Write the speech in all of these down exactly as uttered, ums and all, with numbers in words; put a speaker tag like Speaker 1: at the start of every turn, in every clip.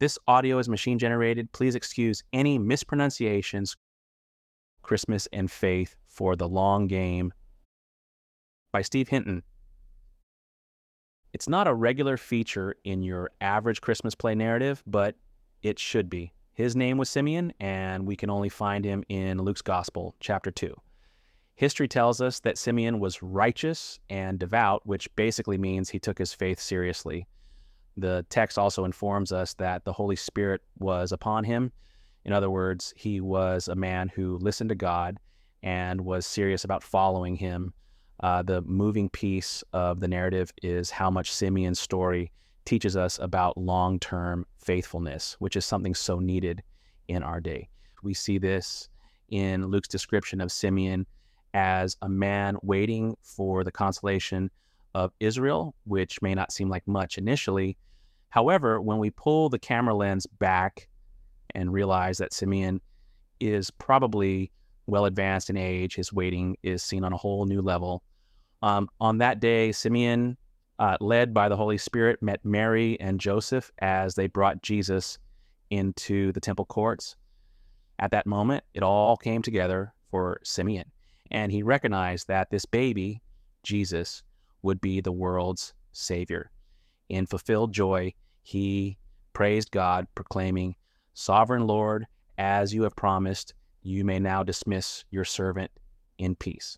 Speaker 1: This audio is machine generated. Please excuse any mispronunciations. Christmas and Faith for the Long Game by Steve Hinton. It's not a regular feature in your average Christmas play narrative, but it should be. His name was Simeon, and we can only find him in Luke's Gospel, chapter two. History tells us that Simeon was righteous and devout, which basically means he took his faith seriously. The text also informs us that the Holy Spirit was upon him. In other words, he was a man who listened to God and was serious about following him. Uh, the moving piece of the narrative is how much Simeon's story teaches us about long-term faithfulness, which is something so needed in our day. We see this in Luke's description of Simeon as a man waiting for the consolation of Israel, which may not seem like much initially. However, when we pull the camera lens back and realize that Simeon is probably well advanced in age, his waiting is seen on a whole new level. Um, on that day, Simeon, uh, led by the Holy Spirit, met Mary and Joseph as they brought Jesus into the temple courts. At that moment, it all came together for Simeon, and he recognized that this baby, Jesus, would be the world's Savior. In fulfilled joy, he praised God, proclaiming, "Sovereign Lord, as you have promised, you may now dismiss your servant in peace."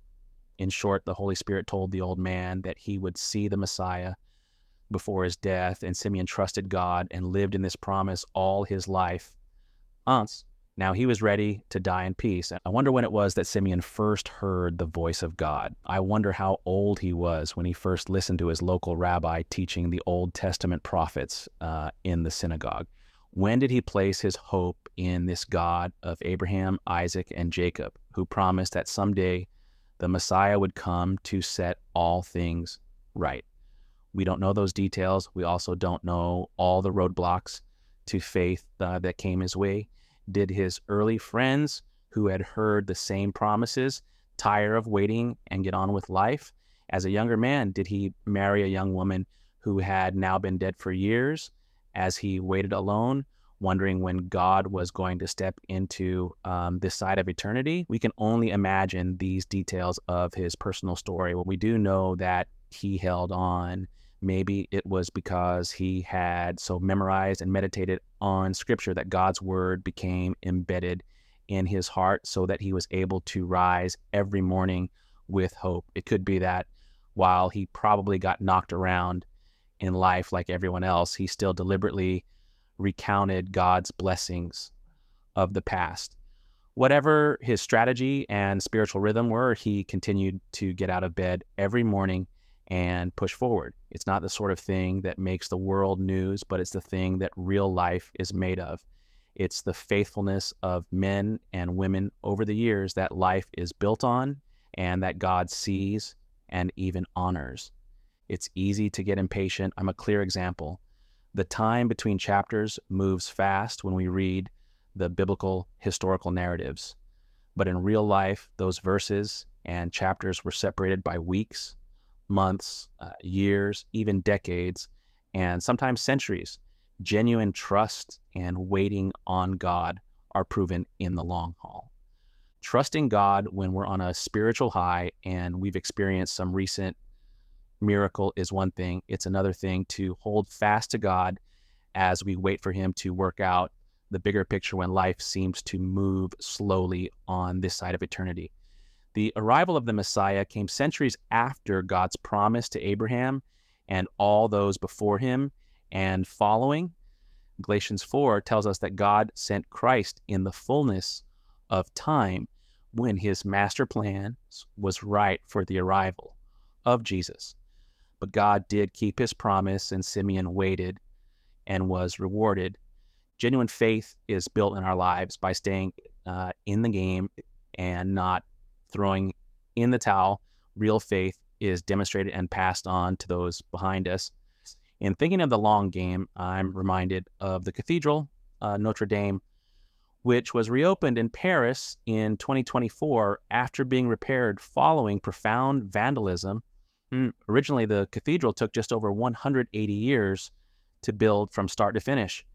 Speaker 1: In short, the Holy Spirit told the old man that he would see the Messiah before his death, and Simeon trusted God and lived in this promise all his life. Once, now he was ready to die in peace. I wonder when it was that Simeon first heard the voice of God. I wonder how old he was when he first listened to his local rabbi teaching the Old Testament prophets uh, in the synagogue. When did he place his hope in this God of Abraham, Isaac, and Jacob, who promised that someday the Messiah would come to set all things right? We don't know those details. We also don't know all the roadblocks to faith uh, that came his way. Did his early friends who had heard the same promises tire of waiting and get on with life? As a younger man, did he marry a young woman who had now been dead for years as he waited alone, wondering when God was going to step into um, this side of eternity? We can only imagine these details of his personal story. Well, we do know that he held on. Maybe it was because he had so memorized and meditated on Scripture that God's word became embedded in his heart so that he was able to rise every morning with hope. It could be that while he probably got knocked around in life like everyone else, he still deliberately recounted God's blessings of the past. Whatever his strategy and spiritual rhythm were, he continued to get out of bed every morning and push forward. It's not the sort of thing that makes the world news, but it's the thing that real life is made of. It's the faithfulness of men and women over the years that life is built on and that God sees and even honors. It's easy to get impatient. I'm a clear example. The time between chapters moves fast when we read the biblical historical narratives. But in real life, those verses and chapters were separated by weeks, months, uh, years, even decades, and sometimes centuries. Genuine trust and waiting on God are proven in the long haul. Trusting God when we're on a spiritual high and we've experienced some recent miracle is one thing. It's another thing to hold fast to God as we wait for him to work out the bigger picture when life seems to move slowly on this side of eternity. The arrival of the Messiah came centuries after God's promise to Abraham and all those before him and following. Galatians four tells us that God sent Christ in the fullness of time when his master plan was right for the arrival of Jesus. But God did keep his promise, and Simeon waited and was rewarded. Genuine faith is built in our lives by staying uh, in the game and not throwing in the towel. Real faith is demonstrated and passed on to those behind us. In thinking of the long game, I'm reminded of the cathedral, uh, Notre Dame, which was reopened in Paris in twenty twenty-four after being repaired following profound vandalism. Mm, Originally, the cathedral took just over one hundred eighty years to build from start to finish.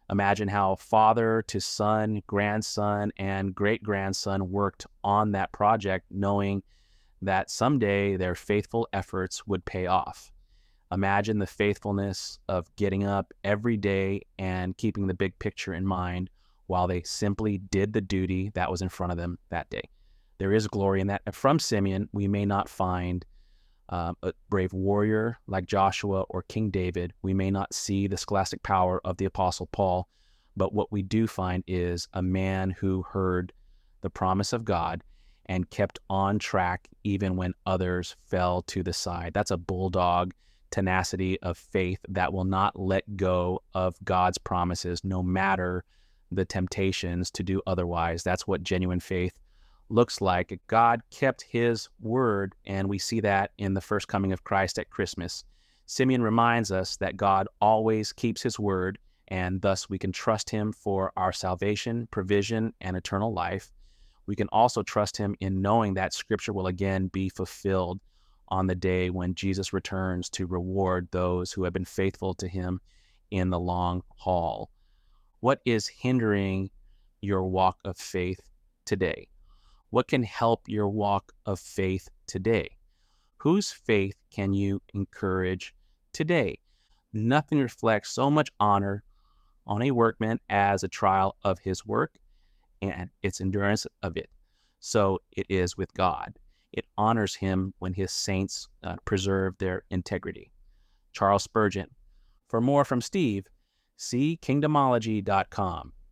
Speaker 1: Imagine how father to son, grandson, and great-grandson worked on that project, knowing that someday their faithful efforts would pay off. Imagine the faithfulness of getting up every day and keeping the big picture in mind while they simply did the duty that was in front of them that day. There is glory in that. And from Simeon, we may not find uh, a brave warrior like Joshua or King David. We may not see the scholastic power of the Apostle Paul, but what we do find is a man who heard the promise of God and kept on track even when others fell to the side. That's a bulldog tenacity of faith that will not let go of God's promises, no matter the temptations to do otherwise. That's what genuine faith looks like. God kept his word, and we see that in the first coming of Christ at Christmas. Simeon reminds us that God always keeps his word, and thus we can trust him for our salvation, provision, and eternal life. We can also trust him in knowing that Scripture will again be fulfilled on the day when Jesus returns to reward those who have been faithful to him in the long haul. What is hindering your walk of faith today? What can help your walk of faith today? Whose faith can you encourage today? Nothing reflects so much honor on a workman as a trial of his work and its endurance of it. So it is with God. It honors him when his saints uh, preserve their integrity. Charles Spurgeon. For more from Steve, see kingdomology dot com.